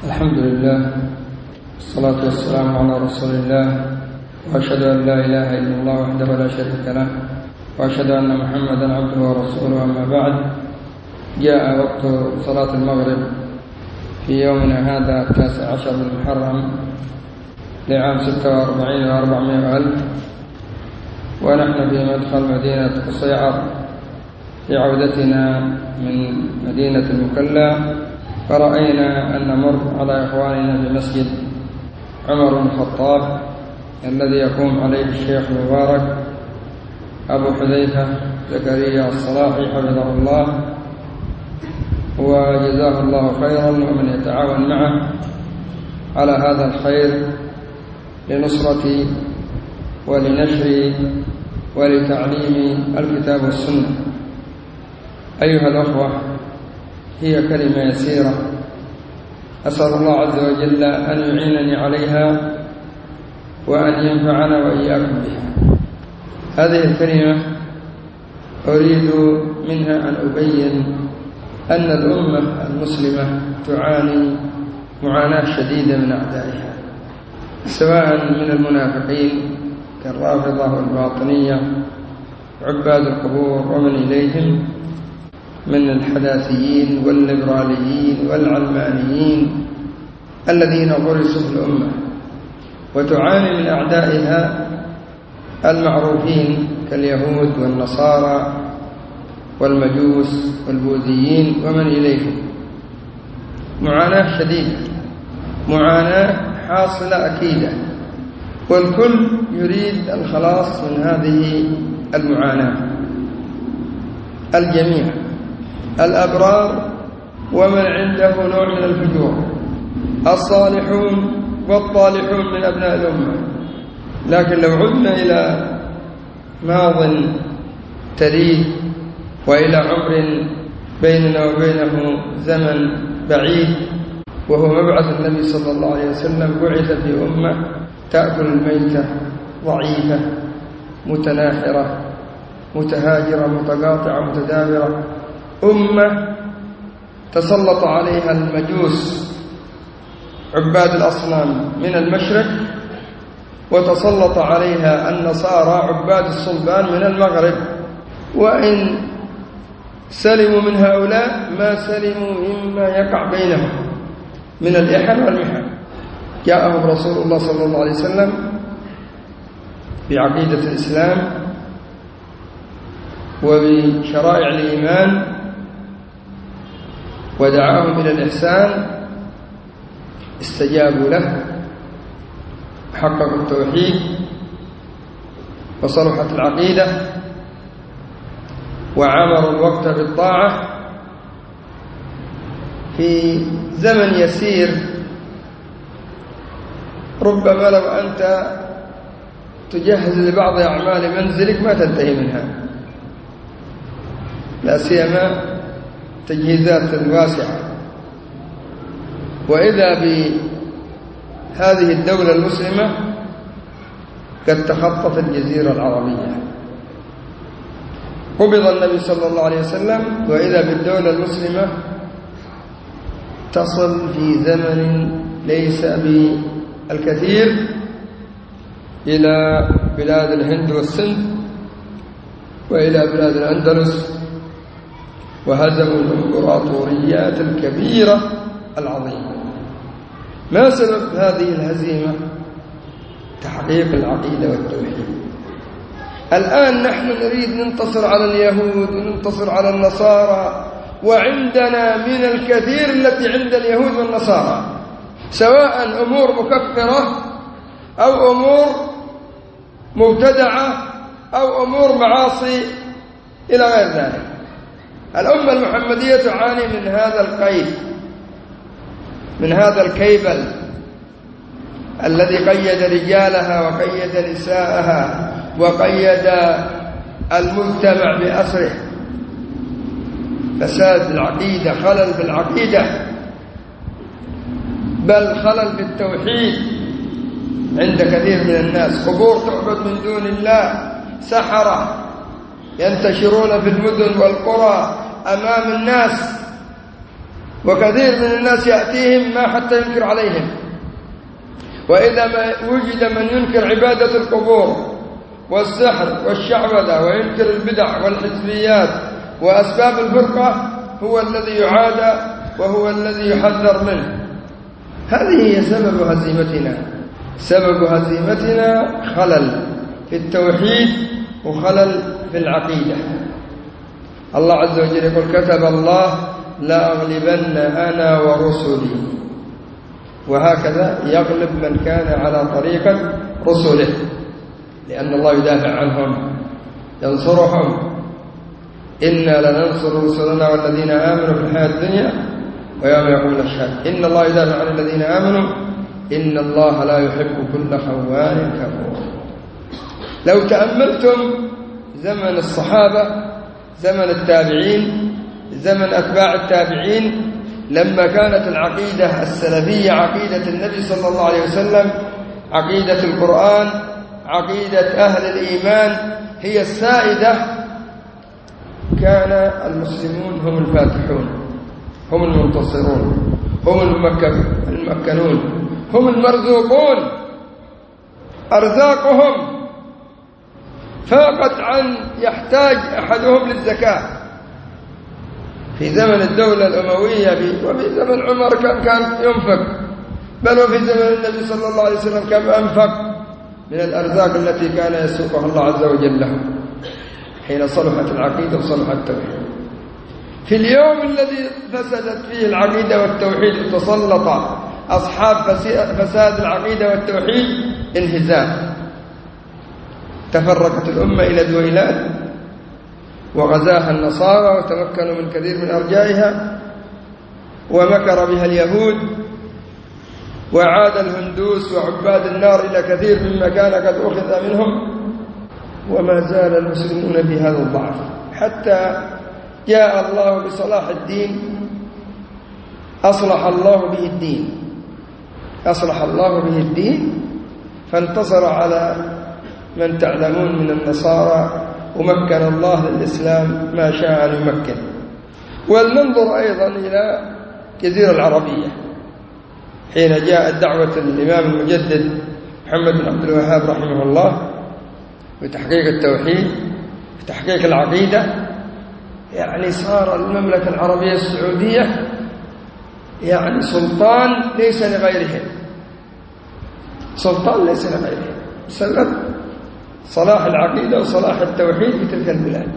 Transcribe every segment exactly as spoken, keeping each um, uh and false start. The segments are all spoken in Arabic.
الحمد لله والصلاة والسلام على رسول الله، وأشهد أن لا إله إلا الله وحده لا شريك له، وأشهد أن محمدا عبده ورسوله. أما بعد، جاء وقت صلاة المغرب في يومنا هذا التاسع عشر من محرم لعام ستة وأربعين وأربعمائة وألف، ونحن في مدخل مدينة قصيعر لعودتنا من مدينة المكلا، فرأينا أن نمر على إخواننا في مسجد عمر بن الخطاب الذي يقوم عليه الشيخ المبارك أبو حذيفة زكريا الصلاحي حفظه الله وجزاه الله خيرا، ومن يتعاون معه على هذا الخير لنصرة ولنشر ولتعليم الكتاب والسنة. أيها الأخوة، هي كلمة يسيرة أسأل الله عز وجل أن يعينني عليها وأن ينفعنا وإياكم بها. هذه الكلمة أريد منها أن أبين أن الأمة المسلمة تعاني معاناة شديدة من أعدائها، سواء من المنافقين كالرافضة والباطنية عباد القبور ومن إليهم من الحداثيين والليبراليين والعلمانيين الذين غرسوا في الأمة، وتعاني من أعدائها المعروفين كاليهود والنصارى والمجوس والبوذيين ومن إليهم. معاناة شديدة، معاناة حاصلة أكيدة، والكل يريد الخلاص من هذه المعاناة، الجميع، الأبرار ومن عنده نوع من الفجور، الصالحون والطالحون من أبناء الأمة. لكن لو عدنا إلى ماض تاريخ وإلى عمر بيننا وبينه زمن بعيد، وهو مبعث النبي صلى الله عليه وسلم، بعث في أمة تأكل الميتة، ضعيفة، متناحرة، متهاجرة، متقاطعة، متدابرة، أمة تسلط عليها المجوس عباد الأصنام من المشرق، وتسلط عليها النصارى عباد الصلبان من المغرب. وإن سلموا من هؤلاء ما سلموا مما يقع بينهم من الإحن والمحن. جاءهم رسول الله صلى الله عليه وسلم بعقيدة الإسلام وبشرائع الإيمان، ودعاهم إلى الإحسان، استجابوا له، حققوا التوحيد وصلحت العقيدة، وعمروا الوقت بالطاعة. في زمن يسير ربما لو أنت تجهز لبعض أعمال منزلك ما تنتهي منها، لا سيما تجهيزات واسعة. وإذا بهذه الدولة المسلمة قد تخطت الجزيرة العربية. قبض النبي صلى الله عليه وسلم، وإذا بالدولة المسلمة تصل في زمن ليس بالكثير إلى بلاد الهند والسند وإلى بلاد الأندلس، وهزموا الإمبراطوريات الكبيرة العظيمة. ما سبب هذه الهزيمة؟ تحقيق العقيدة والتوحيد. الآن نحن نريد ننتصر على اليهود وننتصر على النصارى، وعندنا من الكثير التي عند اليهود والنصارى، سواء أمور مكفرة أو أمور مبتدعة أو أمور معاصي إلى غير ذلك. الأمة المحمدية تعاني من هذا القيد، من هذا الكيبل الذي قيد رجالها وقيد نساءها وقيد المجتمع بأسره. فساد العقيدة، خلل بالعقيدة، بل خلل بالتوحيد عند كثير من الناس. قبور تعبد من دون الله، سحرة ينتشرون في المدن والقرى أمام الناس، وكثير من الناس يأتيهم ما حتى ينكر عليهم. وإذا ما وجد من ينكر عبادة القبور والسحر والشعوذة وينكر البدع والحزبيات وأسباب الفرقة هو الذي يعادى وهو الذي يحذر منه. هذه هي سبب هزيمتنا. سبب هزيمتنا خلل في التوحيد وخلل في العقيدة. الله عز وجل يقول كتب الله لا أغلبن أنا ورسلي، وهكذا يغلب من كان على طريقة رسله، لأن الله يدافع عنهم ينصرهم. إنا لننصر رسلنا والذين آمنوا في الحياة الدنيا ويوم يقوم الأشهاد. إن الله يدافع عن الذين آمنوا إن الله لا يحب كل خوان كفور. لو تأملتم زمن الصحابة، زمن التابعين، زمن أتباع التابعين، لما كانت العقيدة السلفية عقيدة النبي صلى الله عليه وسلم، عقيدة القرآن، عقيدة أهل الإيمان هي السائدة، كان المسلمون هم الفاتحون، هم المنتصرون، هم الممكنون، هم المرزوقون، أرزاقهم فقط عن يحتاج أحدهم للزكاة. في زمن الدولة الأموية وفي زمن عمر كان كان ينفق، بل وفي زمن النبي صلى الله عليه وسلم كان أنفق من الأرزاق التي كان يسوقها الله عز وجل له حين صلحت العقيدة وصلح التوحيد. في اليوم الذي فسدت فيه العقيدة والتوحيد وتسلط أصحاب فساد العقيدة والتوحيد انهزام. تفرقت الأمة إلى دويلات وغزاها النصارى وتمكنوا من كثير من أرجائها، ومكر بها اليهود، وعاد الهندوس وعباد النار إلى كثير مما كان قد أخذ منهم، وما زال المسلمون بهذا الضعف حتى جاء الله بصلاح الدين. أصلح الله به الدين أصلح الله به الدين فانتصر على من تعلمون من النصارى، ومكن الله للإسلام ما شاء أن يمكن. ولننظر أيضا إلى الجزيرة العربية حين جاءت دعوة الإمام المجدد محمد بن عبد الوهاب رحمه الله بتحقيق التوحيد بتحقيق العقيدة، يعني صار المملكة العربية السعودية يعني سلطان ليس لغيرهم، سلطان ليس لغيرهم بسبب صلاح العقيدة وصلاح التوحيد في تلك البلاد.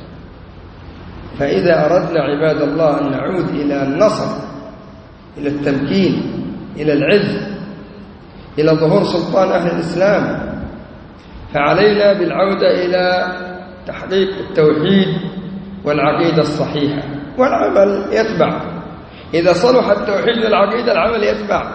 فإذا أردنا عباد الله أن نعود إلى النصر، إلى التمكين، إلى العز، إلى ظهور سلطان أهل الإسلام، فعلينا بالعودة إلى تحقيق التوحيد والعقيدة الصحيحة، والعمل يتبع. إذا صلح التوحيد والعقيدة العمل يتبع.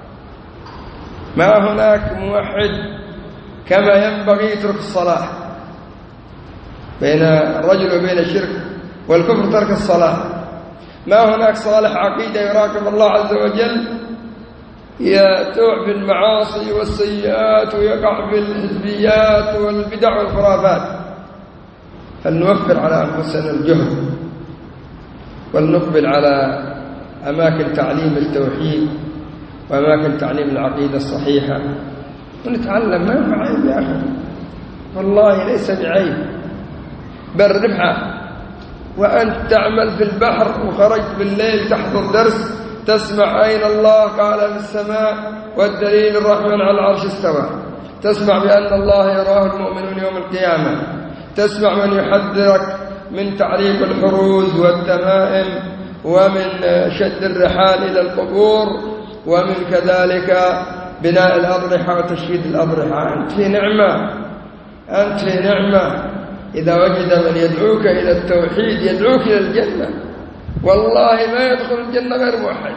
ما هناك موحد كما ينبغي يترك الصلاة، بين الرجل وبين الشرك والكفر ترك الصلاة. ما هناك صالح عقيدة يراقب الله عز وجل يتوع في المعاصي والسيئات ويقع في الحزبيات والبدع والخرافات. فلنوفر على أنفسنا الجهد ولنقبل على أماكن تعليم التوحيد وأماكن تعليم العقيدة الصحيحة ونتعلم. ما هو عيب يا أخي، والله ليس بعيب، بل ربحة. وأنت تعمل في البحر وخرجت بالليل تحضر درس تسمع أين الله قال في السماء والدليل الرحمن على العرش استوى، تسمع بأن الله يراه المؤمنون يوم القيامة، تسمع من يحذرك من تعليق الحروز والتمائم ومن شد الرحال إلى القبور ومن كذلك بناء الأضرحة وتشييد الأضرحة. أنت في نعمة، أنت في نعمة إذا وجد من يدعوك إلى التوحيد يدعوك إلى الجنة. والله ما يدخل الجنة غير موحد،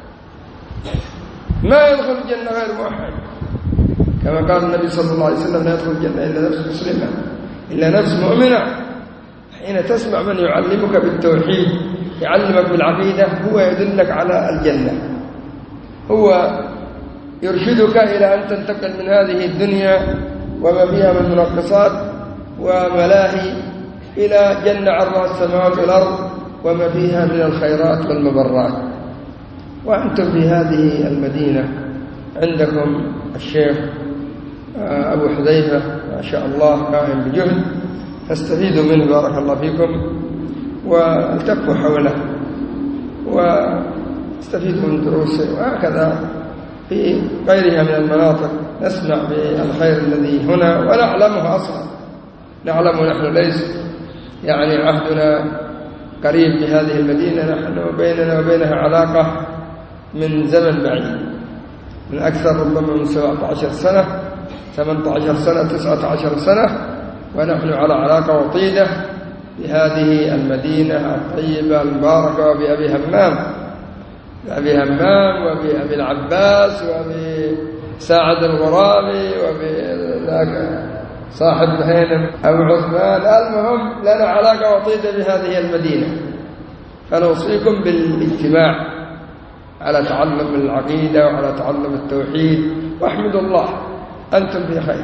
ما يدخل الجنة غير موحد، كما قال النبي صلى الله عليه وسلم لا يدخل الجنة إلا نفس مسلمة إلا نفس مؤمنة. حين تسمع من يعلمك بالتوحيد يعلمك بالعقيدة هو يدلك على الجنة، هو يرشدك إلى أن تنتقل من هذه الدنيا وما فيها من منقصات وملاهي إلى جنة عرضها السماوات والأرض وما فيها من الخيرات والمبرات. وأنتم في هذه المدينة عندكم الشيخ أبو حذيفة ما شاء الله قائم بجهد، فاستفيدوا منه بارك الله فيكم، والتفوا حوله واستفيدوا من دروسه. وهكذا في غيرها من المناطق نسمع بالخير الذي هنا ونعلمه أصلا، نعلم نحن ليس يعني عهدنا قريب بهذه المدينة، نحن بيننا وبينها علاقة من زمن بعيد، من أكثر ربما من سبعة عشر سنة ثمانية عشر سنة تسعة عشر سنة، ونحن على علاقة وطيدة بهذه المدينة الطيبة المباركة، وبأبي همام بأبي همام وبأبي العباس وبساعد الغرابي وبذاك صاحب هينم أبو عثمان. المهم لنا علاقة وطيدة بهذه المدينة، فنوصيكم بالاجتماع على تعلم العقيدة وعلى تعلم التوحيد، واحمدوا الله أنتم في خير،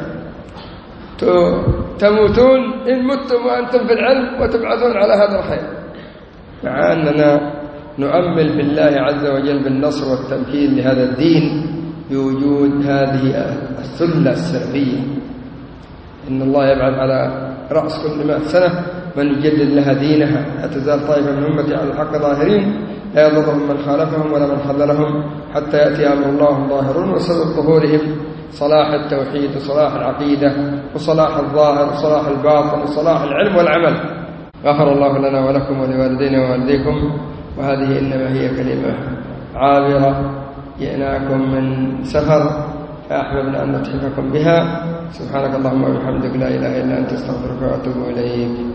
تموتون إن متم وأنتم في العلم وتبعثون على هذا الخير، مع أننا نؤمل بالله عز وجل بالنصر والتمكين لهذا الدين بوجود هذه الثلة السلفية. إن الله يبعث على رأس كل مئة سنة من يجدد لها دينها، لا تزال طائفة من أمتي على الحق ظاهرين لا يضرهم من خالفهم ولا من خذلهم حتى يأتي أمر الله وهم ظاهرون. وسبب ظهورهم صلاح التوحيد وصلاح العقيدة وصلاح الظاهر وصلاح الباطن وصلاح العلم والعمل. غفر الله لنا ولكم ولوالدينا ووالديكم. وهذه إنما هي كلمة عابرة جئناكم من سفر فأحببنا أن نتحفكم بها. سبحانك اللهم وبحمدك لا إله إلا أنت استغفرك وأتوب إليك.